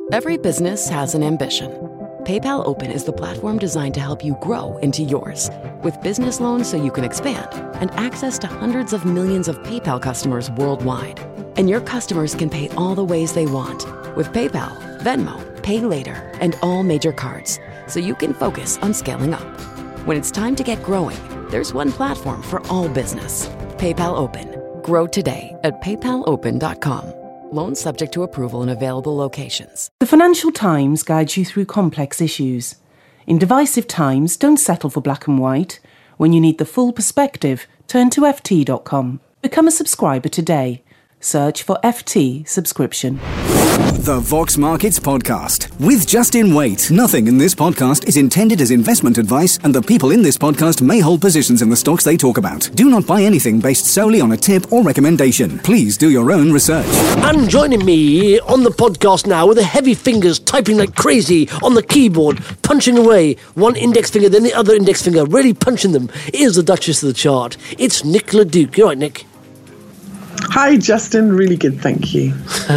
Every business has an ambition. PayPal Open is the platform designed to help you grow into yours. With business loans so you can expand and access to hundreds of millions of PayPal customers worldwide. And your customers can pay all the ways they want with PayPal, Venmo, Pay Later, and all major cards, so you can focus on scaling up. When it's time to get growing, there's one platform for all business. PayPal Open. Grow today at paypalopen.com. Loans subject to approval in available locations. The Financial Times guides you through complex issues. In divisive times, don't settle for black and white. When you need the full perspective, turn to ft.com. Become a subscriber today. Search for FT subscription. The Vox Markets Podcast with Justin Waite. Nothing in this podcast is intended as investment advice, and the people in this podcast may hold positions in the stocks they talk about. Do not buy anything based solely on a tip or recommendation. Please do your own research. And joining me on the podcast now with the heavy fingers typing like crazy on the keyboard, punching away, one index finger then the other index finger, really punching them, is the Duchess of the Chart. It's Nicola Duke. You all right, Nick? Hi, Justin. Really good, thank you.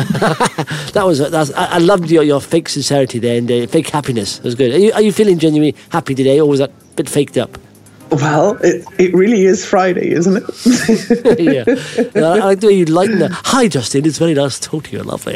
I loved your fake sincerity there and fake happiness. It was good. Are you feeling genuinely happy today, or was that a bit faked up? Well, it really is Friday, isn't it? Yeah. I like the way you lighten that. Hi, Justin. It's very nice to talk to you. Lovely.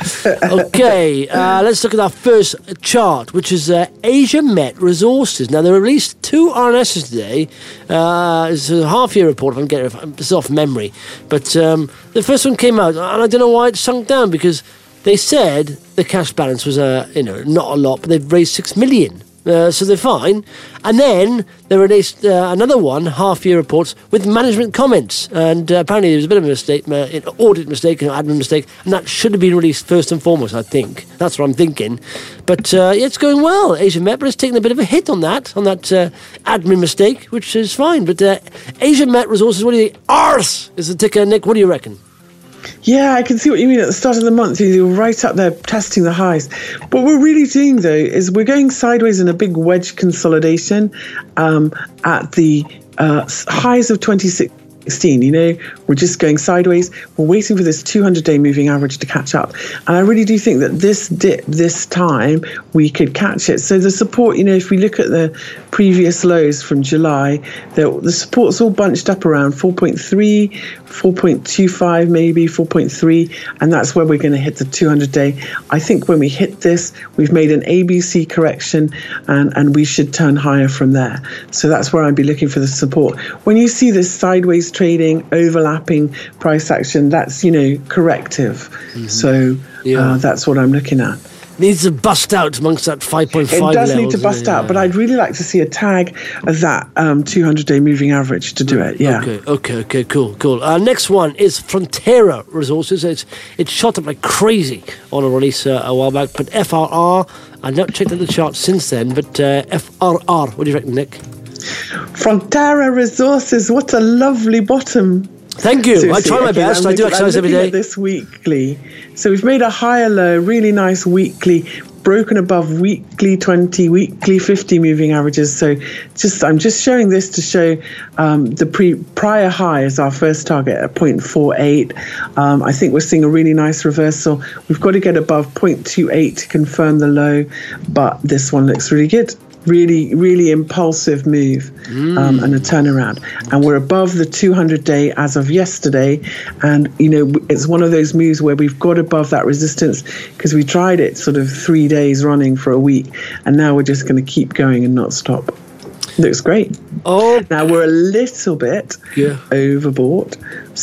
Okay, let's look at our first chart, which is Asia Met Resources. Now, they released two RNSs today. It's a half-year report, if I'm getting this off memory. But the first one came out, and I don't know why it sunk down, because they said the cash balance was not a lot, but they've raised 6 million. So they're fine. And then they released another one, half-year reports, with management comments. And apparently there was a bit of a mistake, an audit mistake, an admin mistake, and that should have been released first and foremost, I think. That's what I'm thinking. But it's going well. Asia Met, but it's taken a bit of a hit on that admin mistake, which is fine. But Asia Met Resources, what do you think? ARS is the ticker. Nick, what do you reckon? Yeah, I can see what you mean. At the start of the month, you're right up there testing the highs. What we're really doing, though, is we're going sideways in a big wedge consolidation at the highs of 2016. We're just going sideways. We're waiting for this 200-day moving average to catch up. And I really do think that this dip, this time, we could catch it. So the support, if we look at the previous lows from July, the support's all bunched up around 4.3, 4.25 maybe, 4.3, and that's where we're going to hit the 200-day. I think when we hit this, we've made an ABC correction, and we should turn higher from there. So that's where I'd be looking for the support. When you see this sideways trading, overlapping price action, that's, corrective. Mm-hmm. So that's what I'm looking at. Needs to bust out amongst that 5.5 It does need to bust out, but I'd really like to see a tag of that 200-day moving average to do it, yeah. Okay, cool. Next one is Frontera Resources. It's shot up like crazy on a release a while back, but FRR, I've not checked out the chart since then, but FRR, what do you reckon, Nick? Frontera Resources, what a lovely bottom. Thank you. Seriously, I try my best. I do exercise every day. This weekly. So we've made a higher low, really nice weekly, broken above weekly 20, weekly 50 moving averages. So I'm just showing this to show the prior high as our first target at 0.48. I think we're seeing a really nice reversal. We've got to get above 0.28 to confirm the low, but this one looks really good. Really, really impulsive move and a turnaround. And we're above the 200-day as of yesterday. And, it's one of those moves where we've got above that resistance because we tried it sort of 3 days running for a week. And now we're just going to keep going and not stop. Looks great. Oh, now we're a little bit overbought.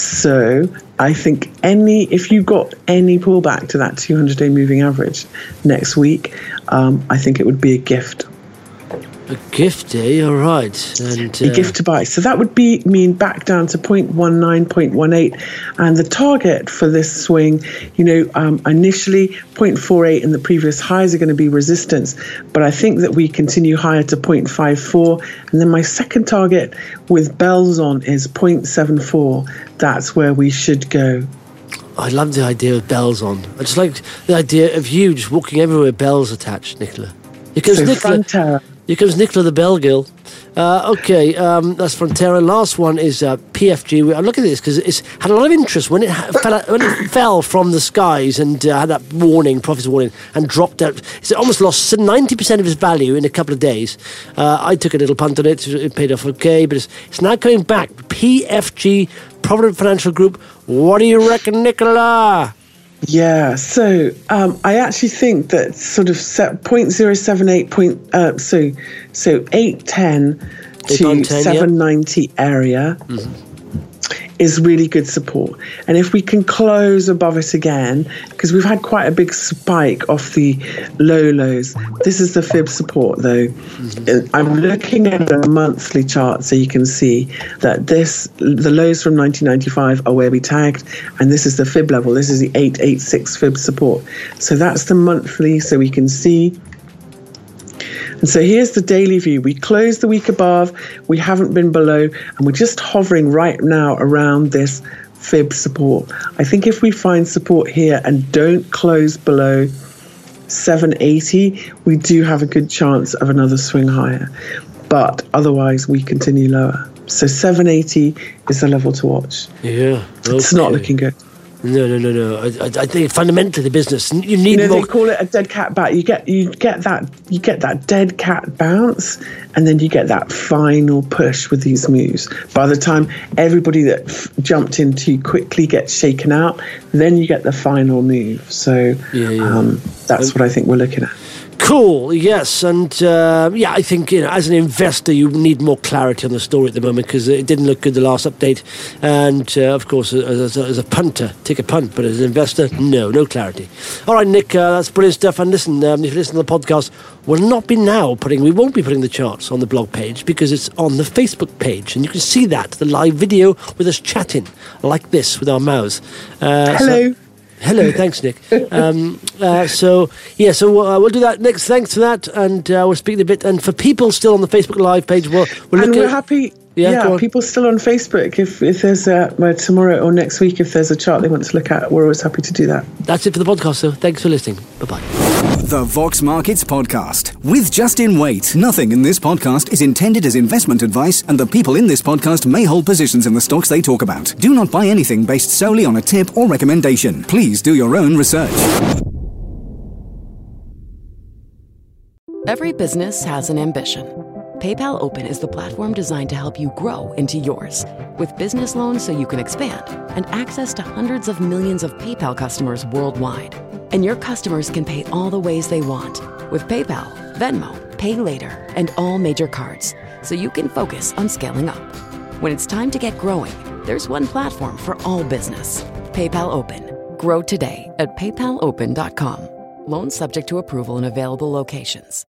So I think if you got any pullback to that 200-day moving average next week, I think it would be a gift. A gift, all right. And, a gift to buy. So that would mean back down to 0.19, 0.18. And the target for this swing, initially 0.48 and the previous highs are going to be resistance. But I think that we continue higher to 0.54. And then my second target with bells on is 0.74. That's where we should go. I love the idea of bells on. I just like the idea of you just walking everywhere, bells attached, Nicola. Because Frontera. Here comes Nicola the Bell Girl. Okay, that's Frontera. Last one is PFG. I'm looking at this because it's had a lot of interest when it fell from the skies and had that profit warning, and dropped out. It's almost lost 90% of its value in a couple of days. I took a little punt on it. It paid off okay, but it's now coming back. PFG, Provident Financial Group. What do you reckon, Nicola? Yeah, so I actually think that sort of 0.078 so 810 to 790 area is really good support. And if we can close above it again, because we've had quite a big spike off the lows, this is the fib support though. I'm looking at a monthly chart so you can see that the lows from 1995 are where we tagged, and this is the fib level. This is the 886 fib support. So that's the monthly, so we can see. And so here's the daily view. We closed the week above, we haven't been below, and we're just hovering right now around this fib support. I think if we find support here and don't close below 780, we do have a good chance of another swing higher. But otherwise, we continue lower. So 780 is the level to watch. Yeah. Okay. It's not looking good. No. I think fundamentally the business, you need more. They call it a dead cat bounce. You get that dead cat bounce, and then you get that final push with these moves. By the time everybody that jumped in too quickly gets shaken out, then you get the final move. So that's what I think we're looking at. Cool, yes, and I think as an investor you need more clarity on the story at the moment because it didn't look good the last update, and of course as a punter, take a punt, but as an investor, no clarity. All right, Nick, that's brilliant stuff. And listen, if you listen to the podcast, we won't be putting the charts on the blog page because it's on the Facebook page, and you can see that the live video with us chatting like this with our mouths. Hello. Hello, thanks, Nick. So we'll do that next. Thanks for that, and we'll speak in a bit. And for people still on the Facebook Live page, we're happy. Yeah, people still on Facebook. If there's tomorrow or next week, if there's a chart they want to look at, we're always happy to do that. That's it for the podcast. So thanks for listening. Bye-bye. The Vox Markets Podcast with Justin Waite. Nothing in this podcast is intended as investment advice, and the people in this podcast may hold positions in the stocks they talk about. Do not buy anything based solely on a tip or recommendation. Please do your own research. Every business has an ambition. PayPal Open is the platform designed to help you grow into yours. With business loans so you can expand, and access to hundreds of millions of PayPal customers worldwide. And your customers can pay all the ways they want. With PayPal, Venmo, Pay Later, and all major cards. So you can focus on scaling up. When it's time to get growing, there's one platform for all business. PayPal Open. Grow today at paypalopen.com. Loans subject to approval in available locations.